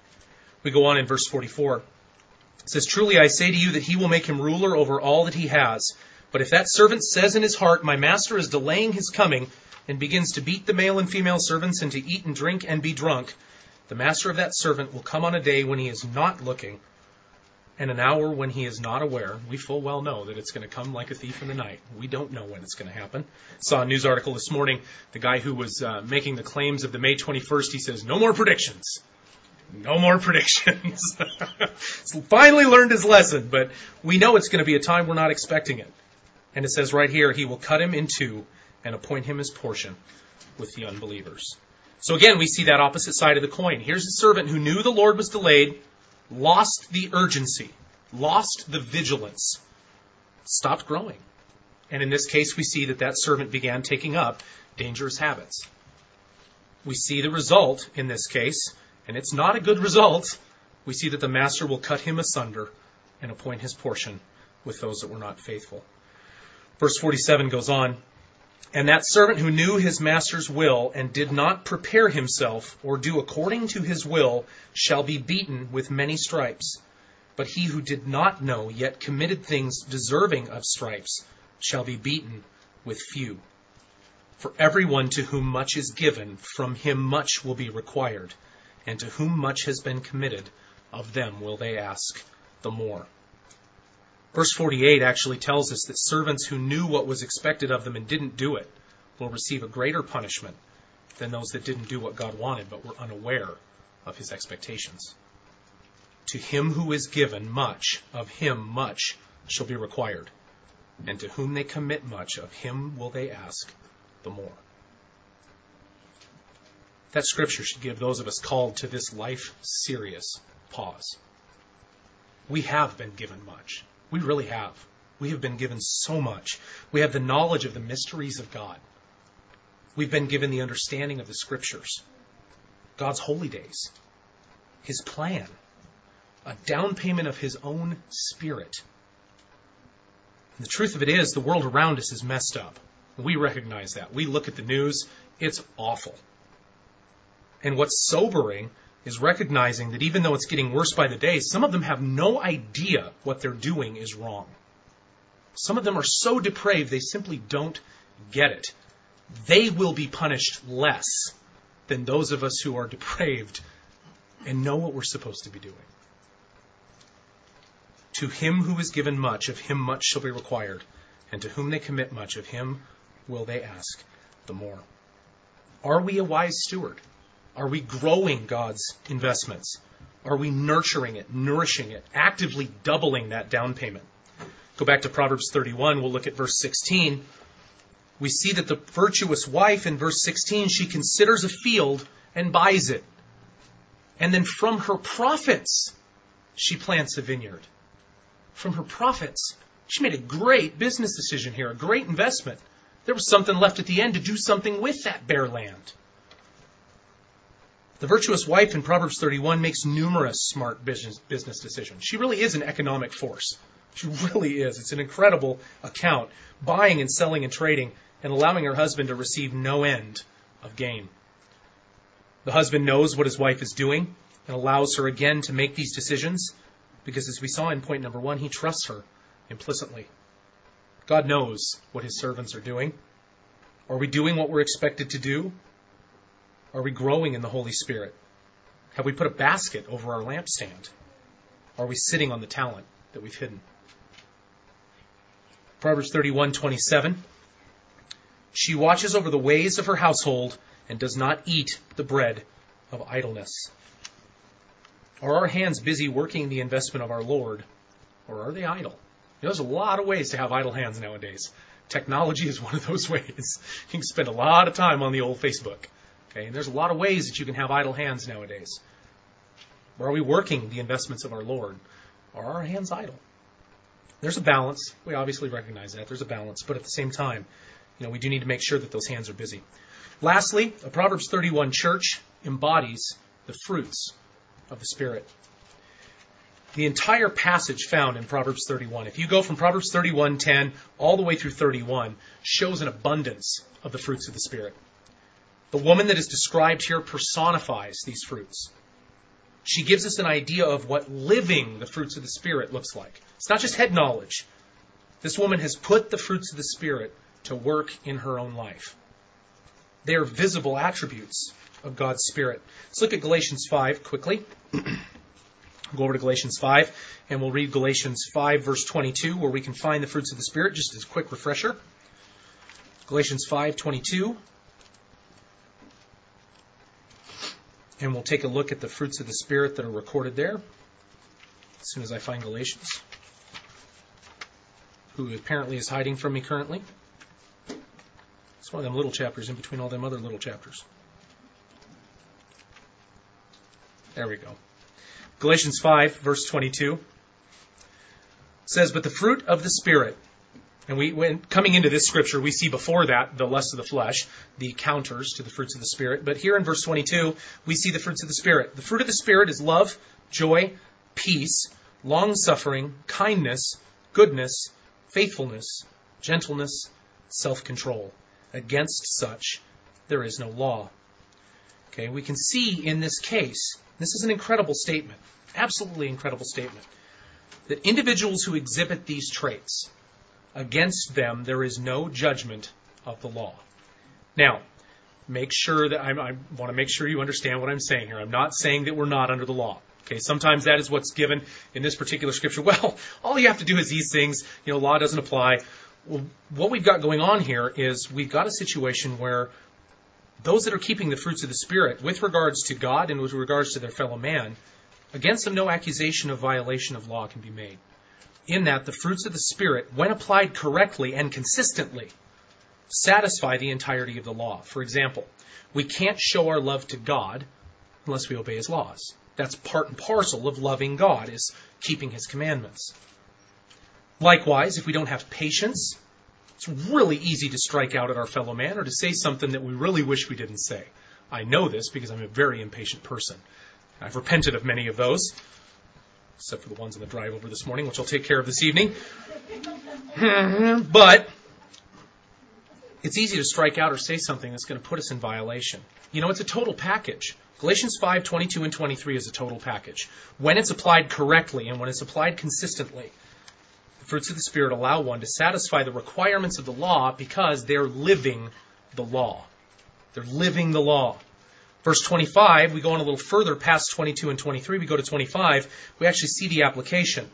We go on in verse forty-four. It says, "Truly I say to you that he will make him ruler over all that he has. But if that servant says in his heart, my master is delaying his coming, and begins to beat the male and female servants and to eat and drink and be drunk, the master of that servant will come on a day when he is not looking, and an hour when he is not aware." We full well know that it's going to come like a thief in the night. We don't know when it's going to happen. Saw a news article this morning. The guy who was uh, making the claims of the May twenty-first, he says, no more predictions. No more predictions. He's finally learned his lesson, but we know it's going to be a time we're not expecting it. And it says right here, he will cut him in two and appoint him his portion with the unbelievers. So again, we see that opposite side of the coin. Here's a servant who knew the Lord was delayed, lost the urgency, lost the vigilance, stopped growing. And in this case, we see that that servant began taking up dangerous habits. We see the result in this case, and it's not a good result. We see that the master will cut him asunder and appoint his portion with those that were not faithful. Verse forty-seven goes on, "And that servant who knew his master's will and did not prepare himself or do according to his will shall be beaten with many stripes. But he who did not know yet committed things deserving of stripes shall be beaten with few. For everyone to whom much is given, from him much will be required. And to whom much has been committed, of them will they ask the more." Verse forty-eight actually tells us that servants who knew what was expected of them and didn't do it will receive a greater punishment than those that didn't do what God wanted but were unaware of his expectations. To him who is given much, of him much shall be required. And to whom they commit much, of him will they ask the more. That scripture should give those of us called to this life serious pause. We have been given much. We really have. We have been given so much. We have the knowledge of the mysteries of God. We've been given the understanding of the scriptures, God's holy days, his plan, a down payment of his own Spirit. And the truth of it is, the world around us is messed up. We recognize that. We look at the news, it's awful. And what's sobering is recognizing that even though it's getting worse by the day, some of them have no idea what they're doing is wrong. Some of them are so depraved they simply don't get it. They will be punished less than those of us who are depraved and know what we're supposed to be doing. To him who is given much, of him much shall be required, and to whom they commit much, of him will they ask the more. Are we a wise steward? Are we growing God's investments? Are we nurturing it, nourishing it, actively doubling that down payment? Go back to Proverbs thirty-one, we'll look at verse sixteen. We see that the virtuous wife in verse sixteen, she considers a field and buys it. And then from her profits, she plants a vineyard. From her profits, she made a great business decision here, a great investment. There was something left at the end to do something with that bare land. The virtuous wife in Proverbs thirty-one makes numerous smart business, business decisions. She really is an economic force. She really is. It's an incredible account, buying and selling and trading, and allowing her husband to receive no end of gain. The husband knows what his wife is doing and allows her again to make these decisions because, as we saw in point number one, he trusts her implicitly. God knows what his servants are doing. Are we doing what we're expected to do? Are we growing in the Holy Spirit? Have we put a basket over our lampstand? Are we sitting on the talent that we've hidden? Proverbs thirty-one twenty-seven. She watches over the ways of her household and does not eat the bread of idleness. Are our hands busy working the investment of our Lord, or are they idle? You know, there's a lot of ways to have idle hands nowadays. Technology is one of those ways. You can spend a lot of time on the old Facebook. Okay, and there's a lot of ways that you can have idle hands nowadays. Or are we working the investments of our Lord? Or are our hands idle? There's a balance. We obviously recognize that. There's a balance. But at the same time, you know, we do need to make sure that those hands are busy. Lastly, a Proverbs thirty-one church embodies the fruits of the Spirit. The entire passage found in Proverbs thirty-one, if you go from Proverbs thirty-one ten all the way through thirty-one, shows an abundance of the fruits of the Spirit. The woman that is described here personifies these fruits. She gives us an idea of what living the fruits of the Spirit looks like. It's not just head knowledge. This woman has put the fruits of the Spirit to work in her own life. They are visible attributes of God's Spirit. Let's look at Galatians five quickly. Go over to Galatians five, and we'll read Galatians five, verse twenty-two, where we can find the fruits of the Spirit, just as a quick refresher. Galatians five twenty-two. And we'll take a look at the fruits of the Spirit that are recorded there as soon as I find Galatians, who apparently is hiding from me currently. It's one of them little chapters in between all them other little chapters. There we go. Galatians five, verse twenty-two says, "But the fruit of the Spirit," and we, when coming into this scripture, we see before that the lust of the flesh, the counters to the fruits of the Spirit. But here in verse twenty-two, we see the fruits of the Spirit. The fruit of the Spirit is love, joy, peace, long-suffering, kindness, goodness, faithfulness, gentleness, self-control. Against such, there is no law. Okay, we can see in this case, this is an incredible statement, absolutely incredible statement, that individuals who exhibit these traits, against them there is no judgment of the law. Now, make sure that I'm, I want to make sure you understand what I'm saying here. I'm not saying that we're not under the law. Okay, sometimes that is what's given in this particular scripture. Well, all you have to do is these things. You know, law doesn't apply. Well, what we've got going on here is we've got a situation where those that are keeping the fruits of the Spirit with regards to God and with regards to their fellow man, against them no accusation of violation of law can be made. In that the fruits of the Spirit, when applied correctly and consistently, satisfy the entirety of the law. For example, we can't show our love to God unless we obey His laws. That's part and parcel of loving God, is keeping His commandments. Likewise, if we don't have patience, it's really easy to strike out at our fellow man or to say something that we really wish we didn't say. I know this because I'm a very impatient person. I've repented of many of those, except for the ones on the drive over this morning, which I'll take care of this evening. But it's easy to strike out or say something that's going to put us in violation. You know, it's a total package. Galatians five, twenty-two and twenty-three is a total package. When it's applied correctly and when it's applied consistently, the Fruits of the Spirit allow one to satisfy the requirements of the law because they're living the law. They're living the law. Verse twenty-five, we go on a little further past twenty-two and twenty-three. We go to twenty-five. We actually see the application.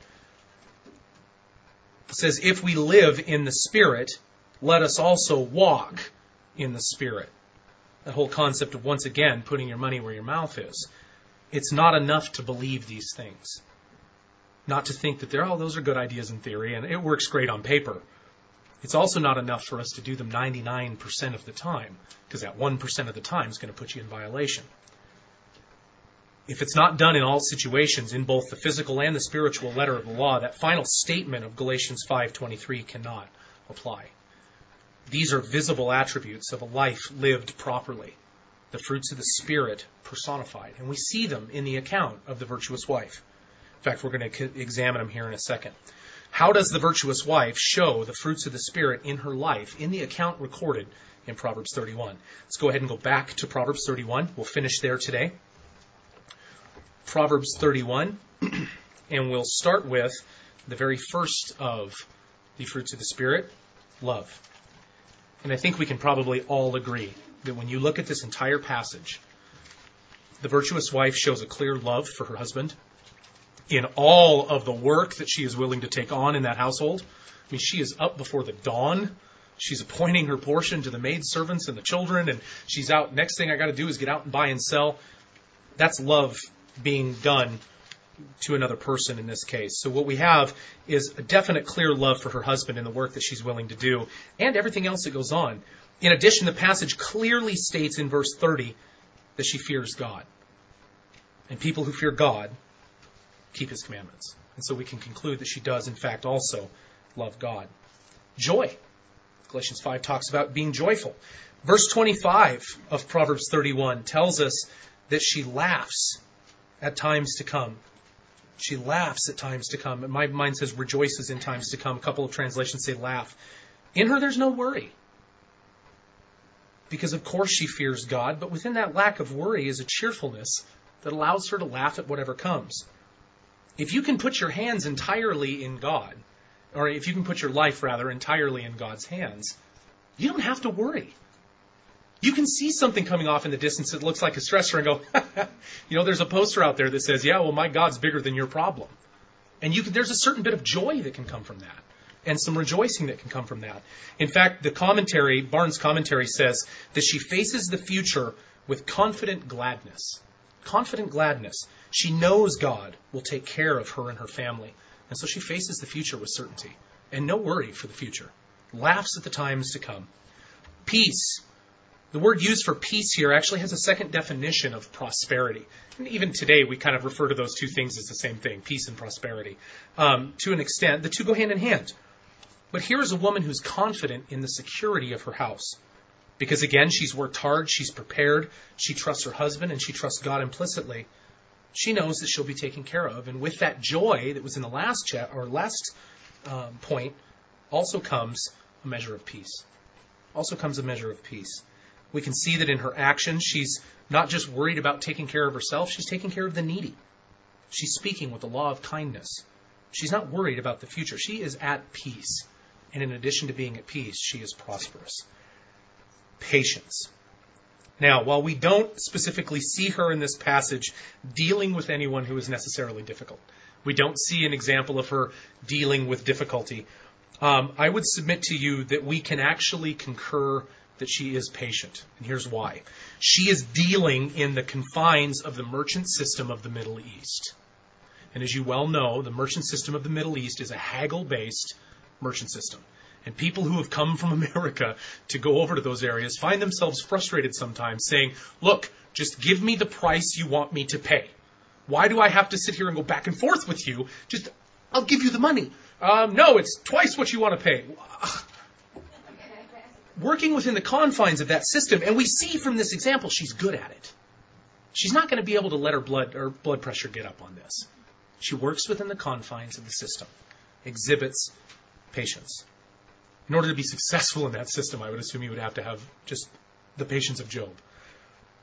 It says, if we live in the Spirit, let us also walk in the Spirit. That whole concept of, once again, putting your money where your mouth is. It's not enough to believe these things. Not to think that they're, oh, those are good ideas in theory, and it works great on paper. It's also not enough for us to do them ninety-nine percent of the time, because that one percent of the time is going to put you in violation. If it's not done in all situations, in both the physical and the spiritual letter of the law, that final statement of Galatians five twenty-three cannot apply. These are visible attributes of a life lived properly, the fruits of the Spirit personified. And we see them in the account of the virtuous wife. In fact, we're going to examine them here in a second. How does the virtuous wife show the fruits of the Spirit in her life in the account recorded in Proverbs thirty-one? Let's go ahead and go back to Proverbs thirty-one. We'll finish there today. Proverbs thirty-one, and we'll start with the very first of the fruits of the Spirit, love. And I think we can probably all agree that when you look at this entire passage, the virtuous wife shows a clear love for her husband in all of the work that she is willing to take on in that household. I mean, she is up before the dawn. She's appointing her portion to the maidservants and the children, and she's out. Next thing I got to do is get out and buy and sell. That's love being done to another person in this case. So what we have is a definite, clear love for her husband and the work that she's willing to do, and everything else that goes on. In addition, the passage clearly states in verse thirty that she fears God. And people who fear God keep his commandments. And so we can conclude that she does, in fact, also love God. Joy. Galatians five talks about being joyful. Verse twenty-five of Proverbs thirty-one tells us that she laughs at times to come. She laughs at times to come. My mind says rejoices in times to come. A couple of translations say laugh. In her, there's no worry. Because, of course, she fears God, but within that lack of worry is a cheerfulness that allows her to laugh at whatever comes. If you can put your hands entirely in God, or if you can put your life, rather, entirely in God's hands, you don't have to worry. You can see something coming off in the distance that looks like a stressor and go, you know, there's a poster out there that says, yeah, well, my God's bigger than your problem. And you can, there's a certain bit of joy that can come from that, and some rejoicing that can come from that. In fact, the commentary, Barnes' commentary says that she faces the future with confident gladness. Confident gladness. She knows God will take care of her and her family. And so she faces the future with certainty and no worry for the future. Laughs at the times to come. Peace. The word used for peace here actually has a second definition of prosperity. And even today, we kind of refer to those two things as the same thing, peace and prosperity. Um, to an extent, the two go hand in hand. But here is a woman who's confident in the security of her house. Because again, she's worked hard, she's prepared, she trusts her husband, and she trusts God implicitly. She knows that she'll be taken care of. And with that joy that was in the last chat, or last um, point, also comes a measure of peace. Also comes a measure of peace. We can see that in her actions, she's not just worried about taking care of herself, she's taking care of the needy. She's speaking with the law of kindness. She's not worried about the future. She is at peace. And in addition to being at peace, she is prosperous. Patience. Now, while we don't specifically see her in this passage dealing with anyone who is necessarily difficult, we don't see an example of her dealing with difficulty, um, I would submit to you that we can actually concur that she is patient. And here's why. She is dealing in the confines of the merchant system of the Middle East. And as you well know, the merchant system of the Middle East is a haggle-based merchant system. And people who have come from America to go over to those areas find themselves frustrated sometimes saying, look, just give me the price you want me to pay. Why do I have to sit here and go back and forth with you? Just, I'll give you the money. Um, no, it's twice what you want to pay. Working within the confines of that system, and we see from this example she's good at it. She's not going to be able to let her blood or blood pressure get up on this. She works within the confines of the system, exhibits patience. In order to be successful in that system, I would assume you would have to have just the patience of Job.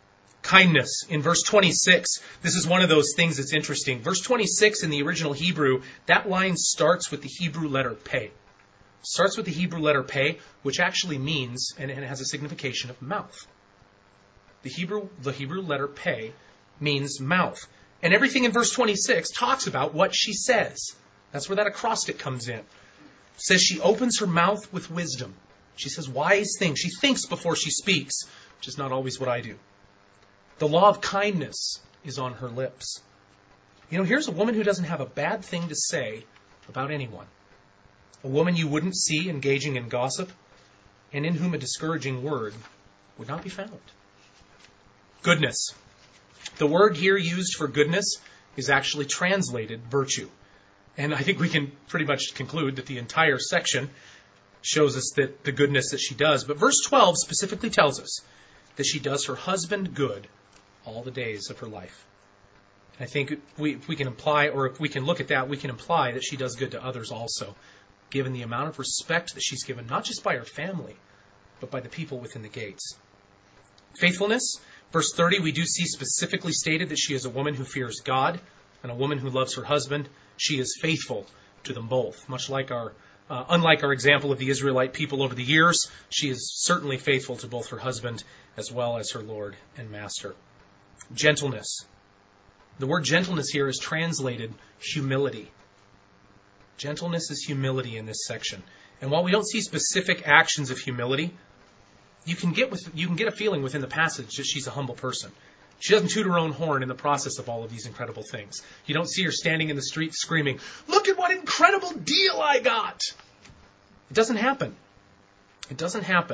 Kindness. In verse twenty-six, this is one of those things that's interesting. Verse twenty-six in the original Hebrew, that line starts with the Hebrew letter Pei. Starts with the Hebrew letter Pei, which actually means, and it has a signification of mouth. The Hebrew, the Hebrew letter Pei means mouth. And everything in verse twenty-six talks about what she says. That's where that acrostic comes in. It says she opens her mouth with wisdom. She says wise things. She thinks before she speaks, which is not always what I do. The law of kindness is on her lips. You know, here's a woman who doesn't have a bad thing to say about anyone. A woman you wouldn't see engaging in gossip, and in whom a discouraging word would not be found. Goodness. The word here used for goodness is actually translated virtue. And I think we can pretty much conclude that the entire section shows us that the goodness that she does. But verse twelve specifically tells us that she does her husband good all the days of her life. And I think we, if we can imply, or if we can look at that, we can imply that she does good to others also, given the amount of respect that she's given, not just by her family, but by the people within the gates. Faithfulness. Verse thirty, we do see specifically stated that she is a woman who fears God and a woman who loves her husband. She is faithful to them both. Much like our, uh, unlike our example of the Israelite people over the years, she is certainly faithful to both her husband as well as her Lord and Master. Gentleness. The word gentleness here is translated humility. Gentleness is humility in this section. And while we don't see specific actions of humility, you can get with you can get a feeling within the passage that she's a humble person. She doesn't toot her own horn in the process of all of these incredible things. You don't see her standing in the street screaming, "Look at what incredible deal I got!" It doesn't happen. It doesn't happen.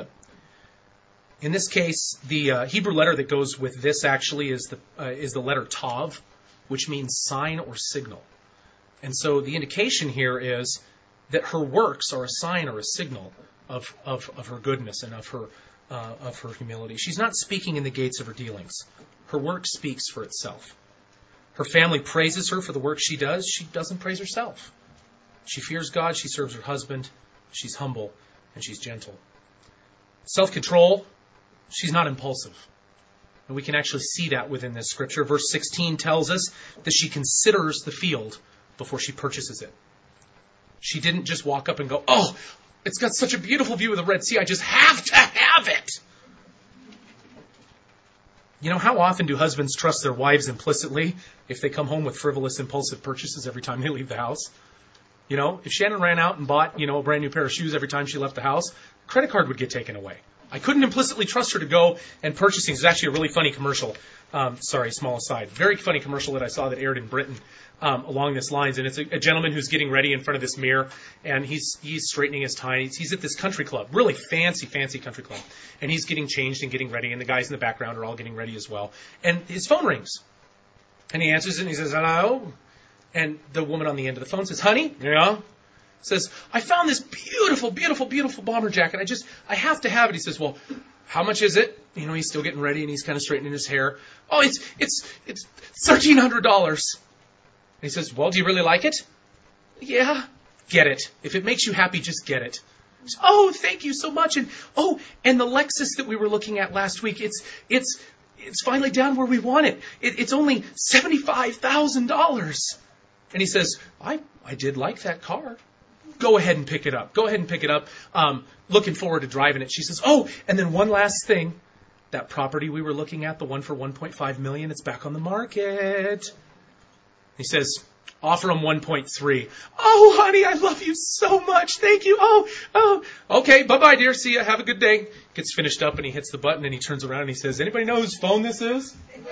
In this case, the uh, Hebrew letter that goes with this actually is the uh, is the letter Tav, which means sign or signal. And so the indication here is that her works are a sign or a signal of, of, of her goodness and of her uh, of her humility. She's not speaking in the gates of her dealings. Her work speaks for itself. Her family praises her for the work she does. She doesn't praise herself. She fears God. She serves her husband. She's humble and she's gentle. Self-control. She's not impulsive. And we can actually see that within this scripture. Verse sixteen tells us that she considers the field before she purchases it. She didn't just walk up and go, "Oh, it's got such a beautiful view of the Red Sea. I just have to have it." You know, how often do husbands trust their wives implicitly if they come home with frivolous, impulsive purchases every time they leave the house? You know, if Shannon ran out and bought, you know, a brand new pair of shoes every time she left the house, credit card would get taken away. I couldn't implicitly trust her to go and purchase things. There's actually a really funny commercial. Um, sorry, small aside. Very funny commercial that I saw that aired in Britain um, along this lines. And it's a, a gentleman who's getting ready in front of this mirror, and he's he's straightening his tie. He's, he's at this country club, really fancy, fancy country club. And he's getting changed and getting ready, and the guys in the background are all getting ready as well. And his phone rings. And he answers it, and he says, "Hello?" And the woman on the end of the phone says, "Honey?" "Yeah?" Says, "I found this beautiful, beautiful, beautiful bomber jacket. I just, I have to have it." He says, "Well, how much is it?" You know, he's still getting ready and he's kind of straightening his hair. "Oh, it's, it's, it's thirteen hundred dollars. And he says, "Well, do you really like it?" "Yeah." "Get it. If it makes you happy, just get it." He says, "Oh, thank you so much. And, oh, and the Lexus that we were looking at last week, it's, it's, it's finally down where we want it. it it's only seventy-five thousand dollars. And he says, I, I did like that car. Go ahead and pick it up. Go ahead and pick it up. Um, looking forward to driving it." She says, "Oh, and then one last thing. That property we were looking at, the one for one point five million dollars, it's back on the market." He says, "Offer him one point three. "Oh, honey, I love you so much. Thank you. Oh, oh. Okay, bye-bye, dear. See ya. Have a good day." Gets finished up and he hits the button and he turns around and he says, "Anybody know whose phone this is?"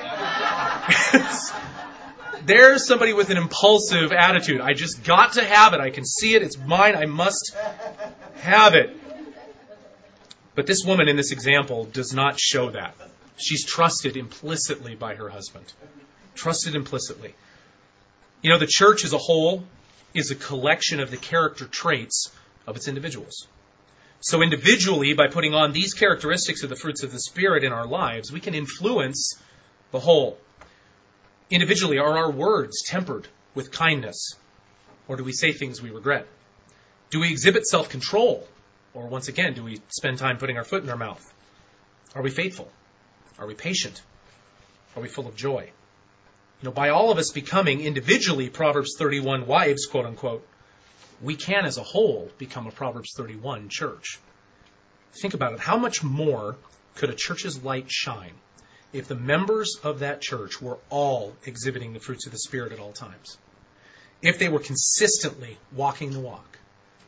There's somebody with an impulsive attitude. I just got to have it. I can see it. It's mine. I must have it. But this woman in this example does not show that. She's trusted implicitly by her husband. Trusted implicitly. You know, the church as a whole is a collection of the character traits of its individuals. So individually, by putting on these characteristics of the fruits of the Spirit in our lives, we can influence the whole. Individually, are our words tempered with kindness? Or do we say things we regret? Do we exhibit self-control? Or once again, do we spend time putting our foot in our mouth? Are we faithful? Are we patient? Are we full of joy? You know, by all of us becoming individually Proverbs thirty-one wives, quote unquote, we can as a whole become a Proverbs thirty-one church. Think about it. How much more could a church's light shine if the members of that church were all exhibiting the fruits of the Spirit at all times? If they were consistently walking the walk?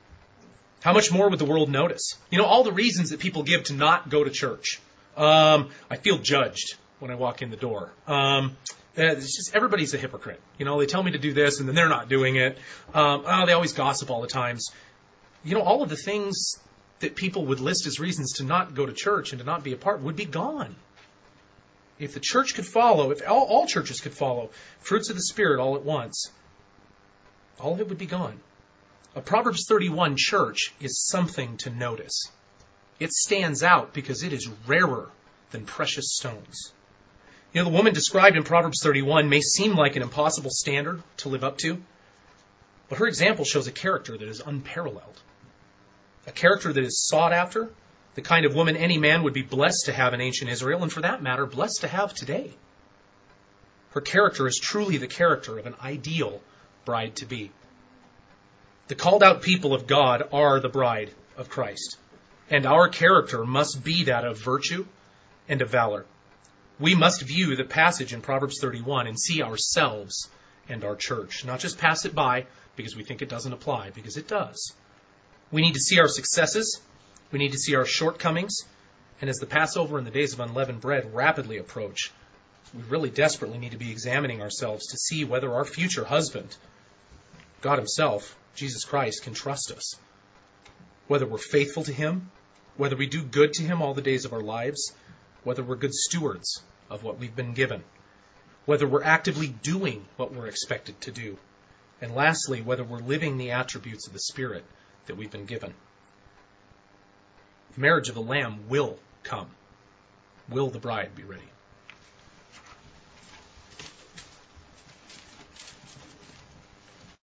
How much more would the world notice? You know, all the reasons that people give to not go to church. Um, I feel judged when I walk in the door. Um, it's just everybody's a hypocrite. You know, they tell me to do this and then they're not doing it. Um, oh, they always gossip all the times. You know, all of the things that people would list as reasons to not go to church and to not be a part would be gone. If the church could follow, if all, all churches could follow fruits of the Spirit all at once, all of it would be gone. A Proverbs thirty-one church is something to notice. It stands out because it is rarer than precious stones. You know, the woman described in Proverbs thirty-one may seem like an impossible standard to live up to, but her example shows a character that is unparalleled. A character that is sought after, the kind of woman any man would be blessed to have in ancient Israel, and for that matter, blessed to have today. Her character is truly the character of an ideal bride-to-be. The called out people of God are the bride of Christ, and our character must be that of virtue and of valor. We must view the passage in Proverbs thirty-one and see ourselves and our church, not just pass it by because we think it doesn't apply, because it does. We need to see our successes, we need to see our shortcomings, and as the Passover and the days of unleavened bread rapidly approach, we really desperately need to be examining ourselves to see whether our future husband, God himself, Jesus Christ, can trust us. Whether we're faithful to him, whether we do good to him all the days of our lives, whether we're good stewards of what we've been given, whether we're actively doing what we're expected to do, and lastly, whether we're living the attributes of the Spirit that we've been given. The marriage of the Lamb will come. Will the bride be ready?